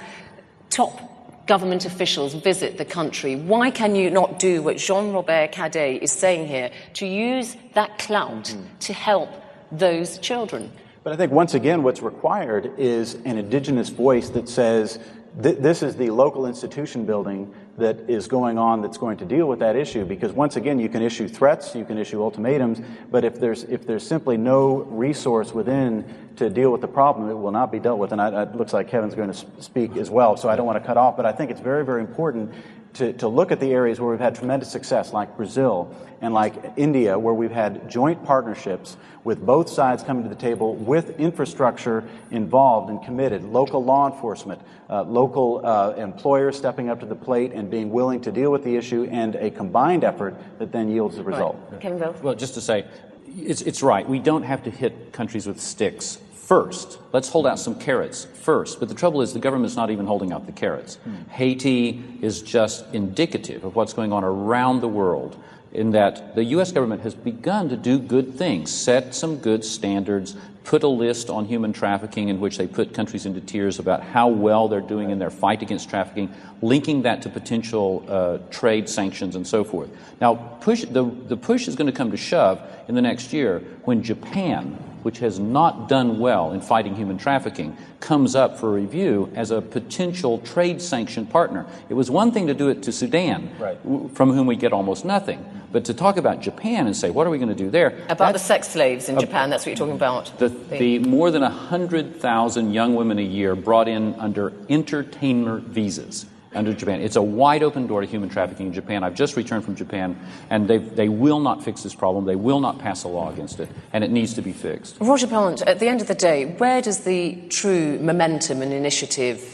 top government officials visit the country. Why can you not do what Jean-Robert Cadet is saying here, to use that clout mm-hmm. to help those children? But I think, once again, what's required is an indigenous voice that says, this is the local institution building that is going on that's going to deal with that issue, because once again you can issue threats, you can issue ultimatums, but if there's if there's simply no resource within to deal with the problem, it will not be dealt with. And I, it looks like Kevin's going to speak as well, so I don't want to cut off, but I think it's very, very important to, to look at the areas where we've had tremendous success, like Brazil and like India, where we've had joint partnerships with both sides coming to the table with infrastructure involved and committed, local law enforcement, uh, local uh, employers stepping up to the plate and being willing to deal with the issue, and a combined effort that then yields the result. Right. Kevin Bell? Well, just to say, it's, it's right. We don't have to hit countries with sticks first. Let's hold out some carrots first. But the trouble is the government's not even holding out the carrots. Hmm. Haiti is just indicative of what's going on around the world, in that the U S government has begun to do good things, set some good standards, put a list on human trafficking in which they put countries into tears about how well they're doing in their fight against trafficking, linking that to potential uh, trade sanctions and so forth. Now, push the, the push is going to come to shove in the next year when Japan, which has not done well in fighting human trafficking, comes up for review as a potential trade sanction partner. It was one thing to do it to Sudan, right, from whom we get almost nothing. But to talk about Japan and say, what are we going to do there? About the sex slaves in uh, Japan, that's what you're talking about. The, the more than one hundred thousand young women a year brought in under entertainer visas under Japan. It's a wide open door to human trafficking in Japan. I've just returned from Japan, and they they will not fix this problem. They will not pass a law against it, and it needs to be fixed. Roger Plant, at the end of the day, where does the true momentum and initiative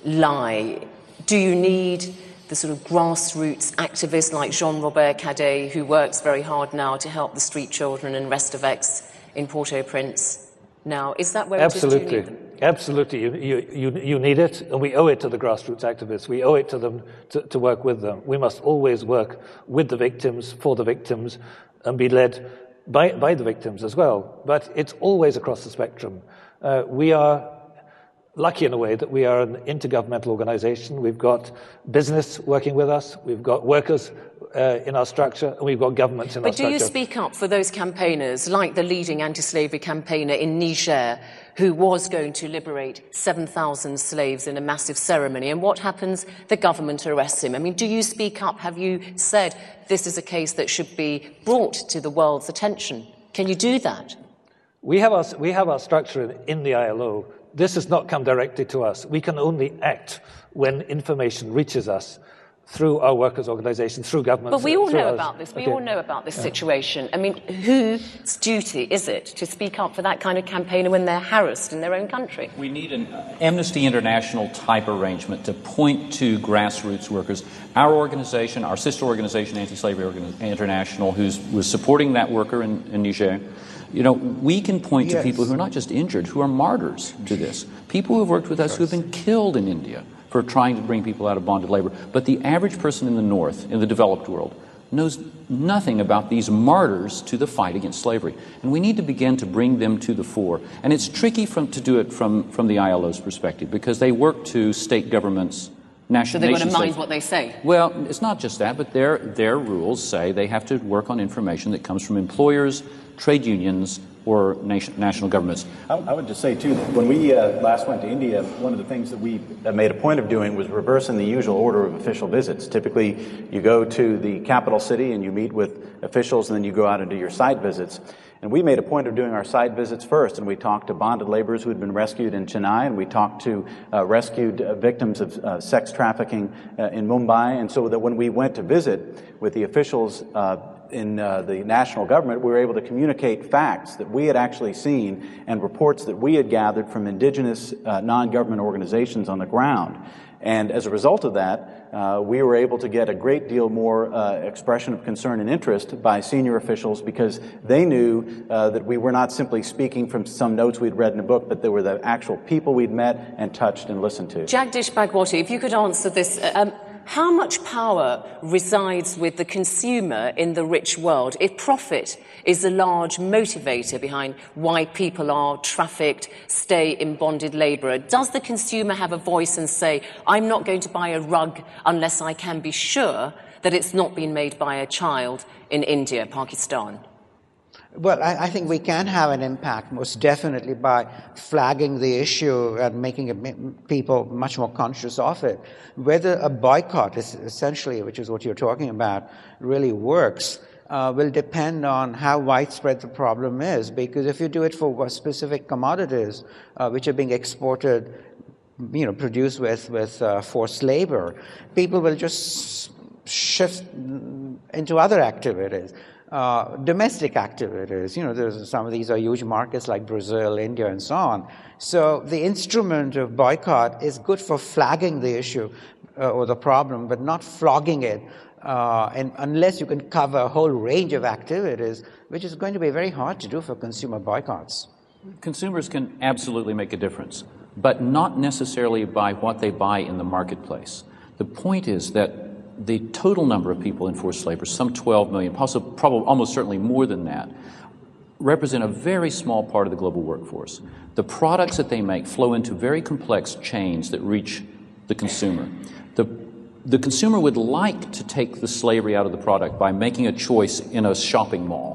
lie? Do you need the sort of grassroots activists like Jean-Robert Cadet, who works very hard now to help the street children in Restaveks in Port-au-Prince now? Is that where Absolutely. it is? Do you need them? Absolutely. You, you, you, you need it, and we owe it to the grassroots activists. We owe it to them to, to work with them. We must always work with the victims, for the victims, and be led by, by the victims as well. But it's always across the spectrum. Uh, we are lucky in a way that we are an intergovernmental organization. We've got business working with us. We've got workers uh, in our structure, and we've got governments in but our structure. But do you speak up for those campaigners, like the leading anti-slavery campaigner in Niger, who was going to liberate seven thousand slaves in a massive ceremony, and what happens? The government arrests him. I mean, do you speak up? Have you said this is a case that should be brought to the world's attention? Can you do that? We have our, we have our structure in the I L O. This has not come directly to us. We can only act when information reaches us through our workers' organisations, through governments. But we all know us. about this. We okay. all know about this yeah. situation. I mean, whose duty is it to speak up for that kind of campaigner when they're harassed in their own country? We need an Amnesty International type arrangement to point to grassroots workers. Our organization, our sister organization, Anti-Slavery Organi- International, who was supporting that worker in, in Niger, you know, we can point yes. to people who are not just injured, who are martyrs to this. People who have worked with us who have been killed in India for trying to bring people out of bonded labor. But the average person in the North, in the developed world, knows nothing about these martyrs to the fight against slavery. And we need to begin to bring them to the fore. And it's tricky from, to do it from, from the I L O's perspective, because they work to state governments, national So they want to nation mind states. what they say? Well, it's not just that, but their, their rules say they have to work on information that comes from employers, trade unions, or nation, national governments. I, I would just say, too, that when we uh, last went to India, one of the things that we made a point of doing was reversing the usual order of official visits. Typically, you go to the capital city and you meet with officials, and then you go out and do your site visits. And we made a point of doing our site visits first, and we talked to bonded laborers who had been rescued in Chennai, and we talked to uh, rescued uh, victims of uh, sex trafficking uh, in Mumbai, and so that when we went to visit with the officials uh, in uh, the national government, we were able to communicate facts that we had actually seen and reports that we had gathered from indigenous uh, non-government organizations on the ground. And as a result of that, uh, we were able to get a great deal more uh, expression of concern and interest by senior officials, because they knew uh, that we were not simply speaking from some notes we'd read in a book, but they were the actual people we'd met and touched and listened to. Jagdish Bhagwati, if you could answer this. Um, how much power resides with the consumer in the rich world if profit is a large motivator behind why people are trafficked, stay in bonded labour? Does the consumer have a voice and say, I'm not going to buy a rug unless I can be sure that it's not been made by a child in India, Pakistan? Well, I, I think we can have an impact, most definitely, by flagging the issue and making it, people much more conscious of it. Whether a boycott, is essentially, which is what you're talking about, really works, uh, will depend on how widespread the problem is. Because if you do it for specific commodities, uh, which are being exported, you know, produced with with uh, forced labor, people will just shift into other activities. Uh, domestic activities, you know, there's some of these are huge markets like Brazil, India, and so on. So the instrument of boycott is good for flagging the issue uh, or the problem, but not flogging it, uh, and unless you can cover a whole range of activities, which is going to be very hard to do for consumer boycotts. Consumers can absolutely make a difference, but not necessarily by what they buy in the marketplace. The point is that the total number of people in forced labor, some twelve million, possibly, probably, almost certainly more than that, represent a very small part of the global workforce. The products that they make flow into very complex chains that reach the consumer. The, the consumer would like to take the slavery out of the product by making a choice in a shopping mall.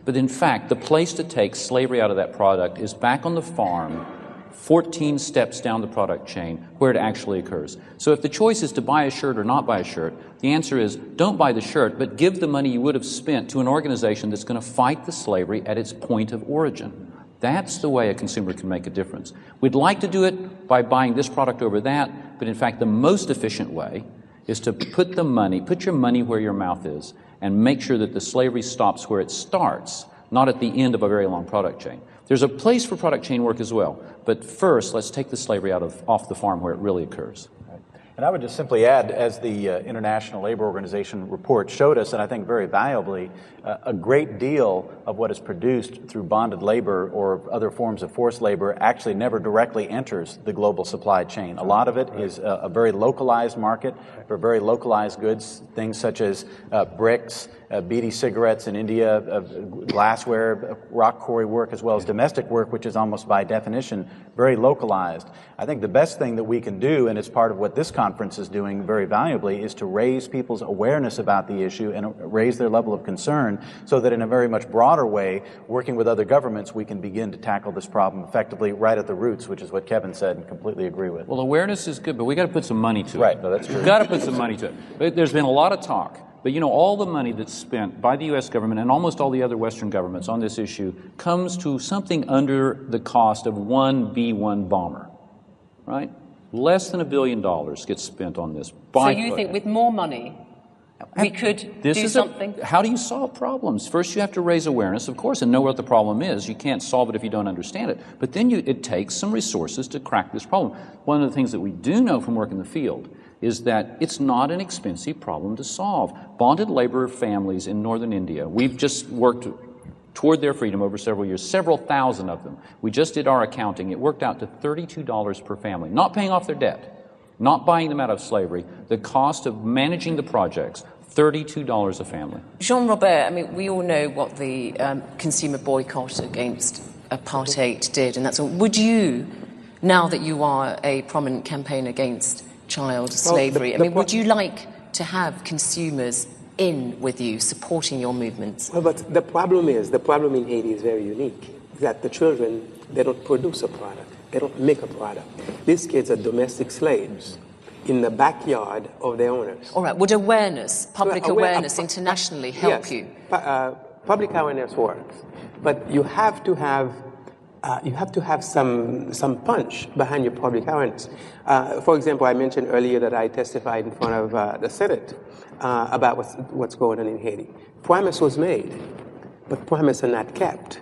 But in fact, the place to take slavery out of that product is back on the farm, fourteen steps down the product chain, where it actually occurs. So if the choice is to buy a shirt or not buy a shirt, the answer is don't buy the shirt, but give the money you would have spent to an organization that's going to fight the slavery at its point of origin. That's the way a consumer can make a difference. We'd like to do it by buying this product over that, but in fact the most efficient way is to put the money, put your money where your mouth is, and make sure that the slavery stops where it starts, not at the end of a very long product chain. There's a place for product chain work as well, but first let's take the slavery out of off the farm where it really occurs. And I would just simply add, as the uh, International Labor Organization report showed us, and I think very valuably, uh, a great deal of what is produced through bonded labor or other forms of forced labor actually never directly enters the global supply chain. A lot of it is a, a very localized market for very localized goods, things such as uh, bricks, uh, beady cigarettes in India, uh, glassware, rock quarry work, as well as domestic work, which is almost by definition very localized. I think the best thing that we can do, and it's part of what this conference is doing very valuably, is to raise people's awareness about the issue and raise their level of concern so that in a very much broader way, working with other governments, we can begin to tackle this problem effectively right at the roots, which is what Kevin said and completely agree with. Well, awareness is good, but we got to put some money to it. Right, no, that's true. We've got to put some money to it. But there's been a lot of talk. But, you know, all the money that's spent by the U S government and almost all the other Western governments on this issue comes to something under the cost of one B one bomber, right? Less than a billion dollars gets spent on this. So you think with more money, we could this do is something? A, how do you solve problems? First, you have to raise awareness, of course, and know what the problem is. You can't solve it if you don't understand it. But then you, it takes some resources to crack this problem. One of the things that we do know from work in the field is that it's not an expensive problem to solve. Bonded labor families in northern India, we've just worked toward their freedom over several years, several thousand of them. We just did our accounting. It worked out to thirty-two dollars per family, not paying off their debt, not buying them out of slavery. The cost of managing the projects, thirty-two dollars a family. Jean-Robert, I mean, we all know what the um, consumer boycott against apartheid did, and that's all. Would you, now that you are a prominent campaigner against child slavery, well, the, the I mean, would you like to have consumers in with you, supporting your movements? Well, but the problem is, the problem in Haiti is very unique, that the children, they don't produce a product. They don't make a product. These kids are domestic slaves in the backyard of their owners. All right. Would awareness, public well, aware, awareness uh, internationally help yes, you? Uh, public awareness works, but you have to have Uh, you have to have some some punch behind your public awareness. Uh, for example, I mentioned earlier that I testified in front of uh, the Senate uh, about what's, what's going on in Haiti. Promise was made, but promises are not kept.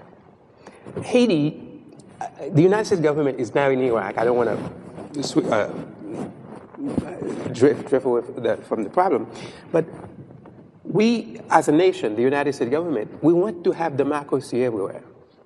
Haiti, uh, the United States government is now in Iraq. I don't want to uh, drift, drift away from the, from the problem, but we, as a nation, the United States government, we want to have democracy everywhere.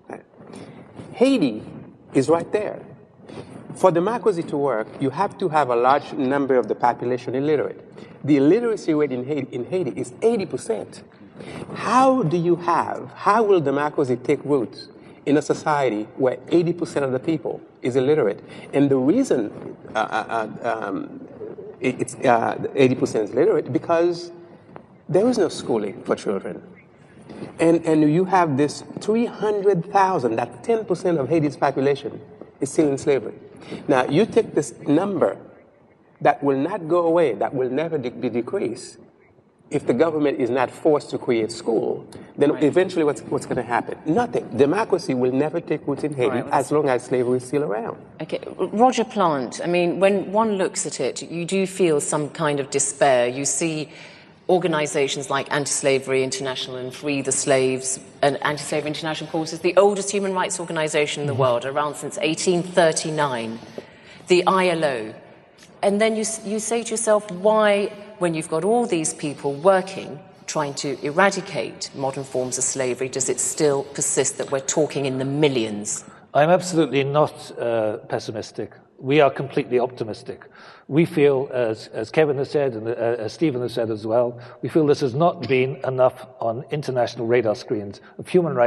Haiti is right there. For democracy to work, you have to have a large number of the population illiterate. The illiteracy rate in Haiti, in Haiti is eighty percent. How do you have, how will democracy take root in a society where eighty percent of the people is illiterate? And the reason uh, uh, um, it, it's uh, eighty percent is illiterate because there is no schooling for children. And, and you have this three hundred thousand, that ten percent of Haiti's population is still in slavery. Now, you take this number that will not go away, that will never de- be decreased. If the government is not forced to create school, then right. eventually what's, what's going to happen? Nothing. Democracy will never take root in Haiti right, as long as slavery is still around. Okay. Roger Plant, I mean, when one looks at it, you do feel some kind of despair. You see organizations like Anti-Slavery International and Free the Slaves, and Anti-Slavery International, of course, is the oldest human rights organization in the world, around since eighteen thirty-nine, the I L O. And then you, you say to yourself, why, when you've got all these people working, trying to eradicate modern forms of slavery, does it still persist that we're talking in the millions? I'm absolutely not uh, pessimistic. We are completely optimistic. We feel, as, as Kevin has said and uh, as Stephen has said as well, we feel this has not been enough on international radar screens of human rights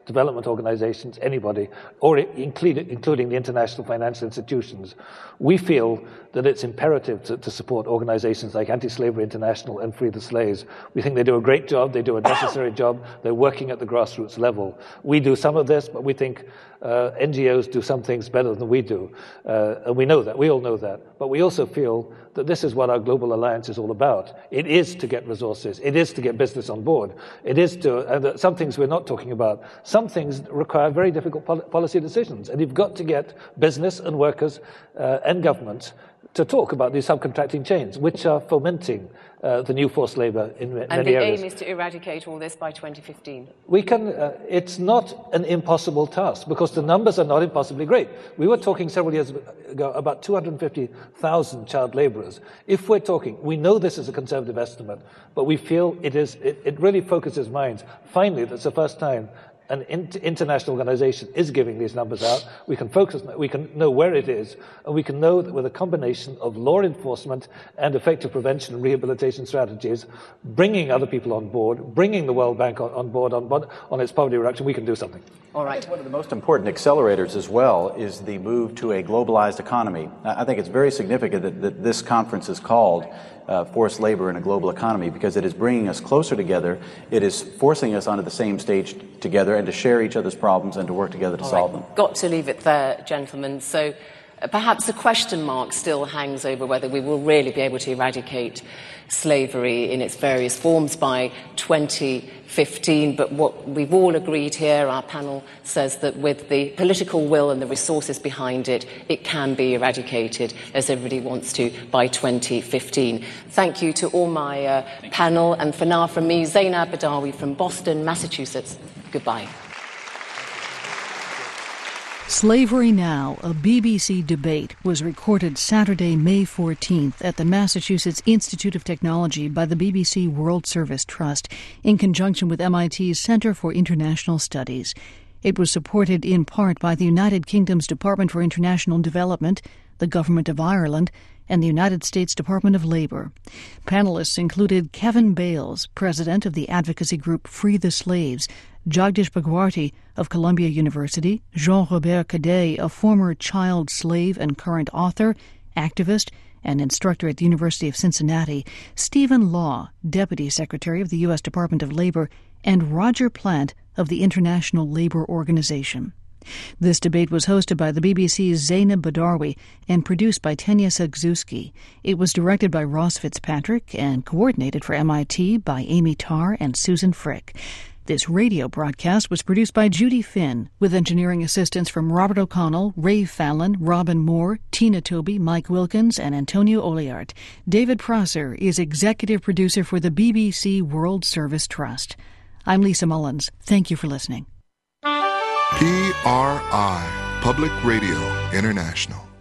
development organizations, anybody, or include, including the international financial institutions, we feel that it's imperative to, to support organizations like Anti-Slavery International and Free the Slaves. We think they do a great job, they do a necessary job, they're working at the grassroots level. We do some of this, but we think uh, N G Os do some things better than we do. Uh, and we know that, we all know that. But we also feel that this is what our global alliance is all about. It is to get resources, it is to get business on board, it is to, and some things we're not talking about, some things require very difficult pol- policy decisions, and you've got to get business and workers uh, and governments to talk about these subcontracting chains, which are fomenting uh, the new forced labour in many areas. And the aim is to eradicate all this by twenty fifteen. We can. Uh, it's not an impossible task because the numbers are not impossibly great. We were talking several years ago about two hundred fifty thousand child labourers. If we're talking, we know this is a conservative estimate, but we feel it is. It, it really focuses minds. Finally, that's the first time an international organization is giving these numbers out. We can focus, we can know where it is, and we can know that with a combination of law enforcement and effective prevention and rehabilitation strategies, bringing other people on board, bringing the World Bank on, on board on, on its poverty reduction, we can do something. All right. One of the most important accelerators as well is the move to a globalized economy. I think it's very significant that, that this conference is called uh, Forced Labor in a Global Economy because it is bringing us closer together. It is forcing us onto the same stage together and to share each other's problems and to work together to All solve right. them. Got to leave it there, gentlemen. So uh, perhaps a question mark still hangs over whether we will really be able to eradicate slavery in its various forms by twenty fifteen, but what we've all agreed here, our panel says that with the political will and the resources behind it, it can be eradicated, as everybody wants to, by twenty fifteen. Thank you to all my uh, panel, and for now from me, Zainab Badawi from Boston, Massachusetts. Goodbye. Slavery Now, a B B C debate, was recorded Saturday, May fourteenth at the Massachusetts Institute of Technology by the B B C World Service Trust in conjunction with M I T's Centre for International Studies. It was supported in part by the United Kingdom's Department for International Development, the Government of Ireland, and the United States Department of Labor. Panelists included Kevin Bales, president of the advocacy group Free the Slaves, Jagdish Bhagwati of Columbia University, Jean-Robert Cadet, a former child slave and current author, activist, and instructor at the University of Cincinnati, Stephen Law, Deputy Secretary of the U S Department of Labor, and Roger Plant of the International Labor Organization. This debate was hosted by the B B C's Zainab Badawi and produced by Tanya Sagzuski. It was directed by Ross Fitzpatrick and coordinated for M I T by Amy Tarr and Susan Frick. This radio broadcast was produced by Judy Finn, with engineering assistance from Robert O'Connell, Ray Fallon, Robin Moore, Tina Toby, Mike Wilkins, and Antonio Oliart. David Prosser is executive producer for the B B C World Service Trust. I'm Lisa Mullins. Thank you for listening. P R I, Public Radio International.